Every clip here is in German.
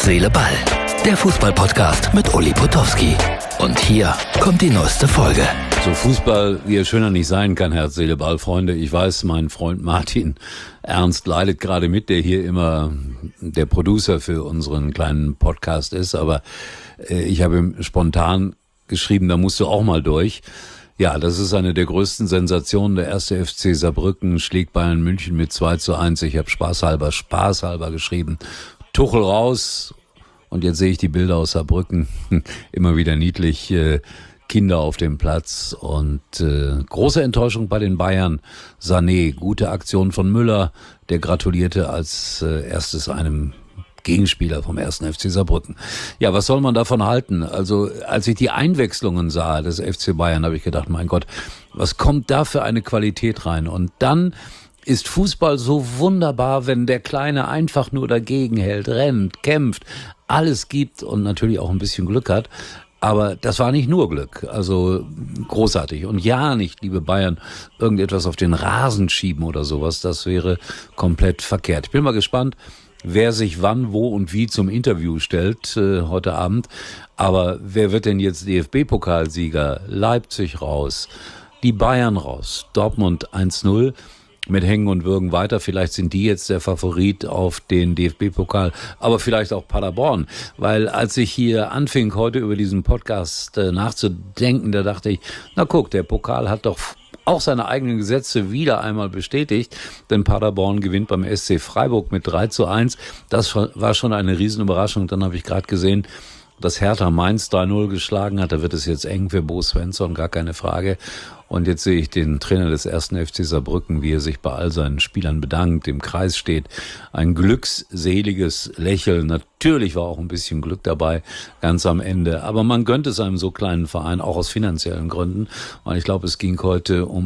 Herz, Seele, Ball. Der Fußball-Podcast mit Uli Potowski. Und hier kommt die neueste Folge. So Fußball, wie er schöner nicht sein kann, Herz, Seele, Ball, Freunde. Ich weiß, mein Freund Martin Ernst leidet gerade mit, der hier immer der Producer für unseren kleinen Podcast ist. Aber ich habe ihm spontan geschrieben, da musst du auch mal durch. Ja, das ist eine der größten Sensationen. Der erste FC Saarbrücken schlägt Bayern München mit 2:1. Ich habe spaßhalber geschrieben. Tuchel raus. Und jetzt sehe ich die Bilder aus Saarbrücken. Immer wieder niedlich. Kinder auf dem Platz. Und große Enttäuschung bei den Bayern. Sané, gute Aktion von Müller. Der gratulierte als erstes einem Gegenspieler vom 1. FC Saarbrücken. Ja, was soll man davon halten? Also, als ich die Einwechslungen sah des FC Bayern, habe ich gedacht, mein Gott, was kommt da für eine Qualität rein? Und dann ist Fußball so wunderbar, wenn der Kleine einfach nur dagegen hält, rennt, kämpft, alles gibt und natürlich auch ein bisschen Glück hat. Aber das war nicht nur Glück, also großartig. Und ja, nicht, liebe Bayern, irgendetwas auf den Rasen schieben oder sowas, das wäre komplett verkehrt. Ich bin mal gespannt, wer sich wann, wo und wie zum Interview stellt heute Abend. Aber wer wird denn jetzt DFB-Pokalsieger? Leipzig raus, die Bayern raus, Dortmund 1:0 mit Hängen und Würgen weiter. Vielleicht sind die jetzt der Favorit auf den DFB-Pokal, aber vielleicht auch Paderborn. Weil als ich hier anfing, heute über diesen Podcast nachzudenken, da dachte ich, na guck, der Pokal hat doch auch seine eigenen Gesetze wieder einmal bestätigt, denn Paderborn gewinnt beim SC Freiburg mit 3:1. Das war schon eine Riesenüberraschung. Dann habe ich gerade gesehen, dass Hertha Mainz 3:0 geschlagen hat. Da wird es jetzt eng für Bo Svensson, gar keine Frage. Und jetzt sehe ich den Trainer des 1. FC Saarbrücken, wie er sich bei all seinen Spielern bedankt, im Kreis steht. Ein glückseliges Lächeln. Natürlich war auch ein bisschen Glück dabei, ganz am Ende. Aber man gönnt es einem so kleinen Verein, auch aus finanziellen Gründen. Und ich glaube, es ging heute um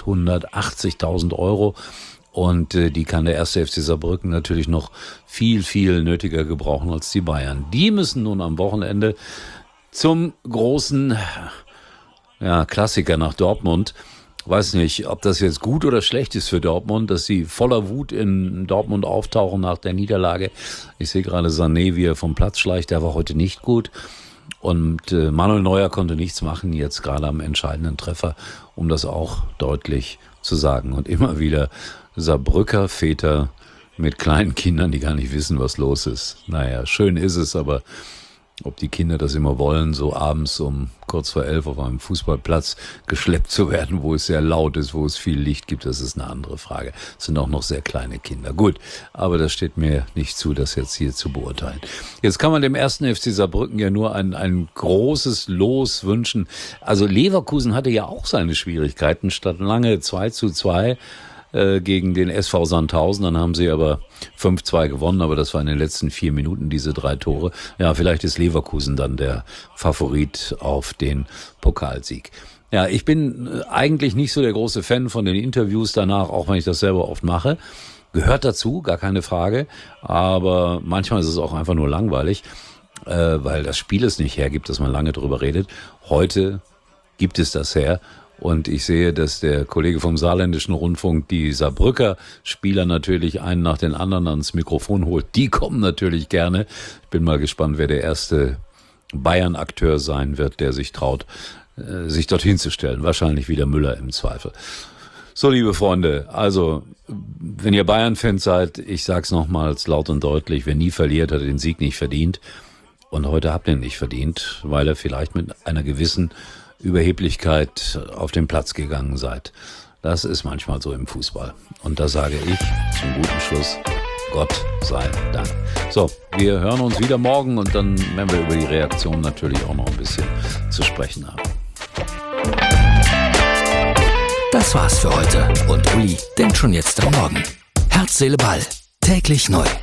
880.000 Euro. Und die kann der 1. FC Saarbrücken natürlich noch viel, viel nötiger gebrauchen als die Bayern. Die müssen nun am Wochenende zum großen Klassiker nach Dortmund. Weiß nicht, ob das jetzt gut oder schlecht ist für Dortmund, dass sie voller Wut in Dortmund auftauchen nach der Niederlage. Ich sehe gerade Sané, wie er vom Platz schleicht. Der war heute nicht gut. Und Manuel Neuer konnte nichts machen, jetzt gerade am entscheidenden Treffer, um das auch deutlich zu sagen. Und immer wieder Saarbrücker Väter mit kleinen Kindern, die gar nicht wissen, was los ist. Naja, schön ist es, aber ob die Kinder das immer wollen, so abends um kurz vor 11 auf einem Fußballplatz geschleppt zu werden, wo es sehr laut ist, wo es viel Licht gibt, das ist eine andere Frage. Es sind auch noch sehr kleine Kinder. Gut, aber das steht mir nicht zu, das jetzt hier zu beurteilen. Jetzt kann man dem 1. FC Saarbrücken ja nur ein großes Los wünschen. Also Leverkusen hatte ja auch seine Schwierigkeiten, statt lange 2:2 gegen den SV Sandhausen. Dann haben sie aber 5:2 gewonnen, aber das war in den letzten 4 Minuten, diese 3 Tore. Ja, vielleicht ist Leverkusen dann der Favorit auf den Pokalsieg. Ja, ich bin eigentlich nicht so der große Fan von den Interviews danach, auch wenn ich das selber oft mache. Gehört dazu, gar keine Frage. Aber manchmal ist es auch einfach nur langweilig, weil das Spiel es nicht hergibt, dass man lange drüber redet. Heute gibt es das her. Und ich sehe, dass der Kollege vom Saarländischen Rundfunk die Saarbrücker Spieler natürlich einen nach den anderen ans Mikrofon holt. Die kommen natürlich gerne. Ich bin mal gespannt, wer der erste Bayern-Akteur sein wird, der sich traut, sich dorthin zu stellen. Wahrscheinlich wieder Müller im Zweifel. So, liebe Freunde, also wenn ihr Bayern-Fans seid, ich sag's nochmals laut und deutlich, wer nie verliert, hat den Sieg nicht verdient. Und heute habt ihr ihn nicht verdient, weil er vielleicht mit einer gewissen Überheblichkeit auf den Platz gegangen seid. Das ist manchmal so im Fußball. Und da sage ich zum guten Schluss, Gott sei Dank. So, wir hören uns wieder morgen und dann werden wir über die Reaktion natürlich auch noch ein bisschen zu sprechen haben. Das war's für heute. Und Uli denkt schon jetzt am Morgen. Herz, Seele, Ball. Täglich neu.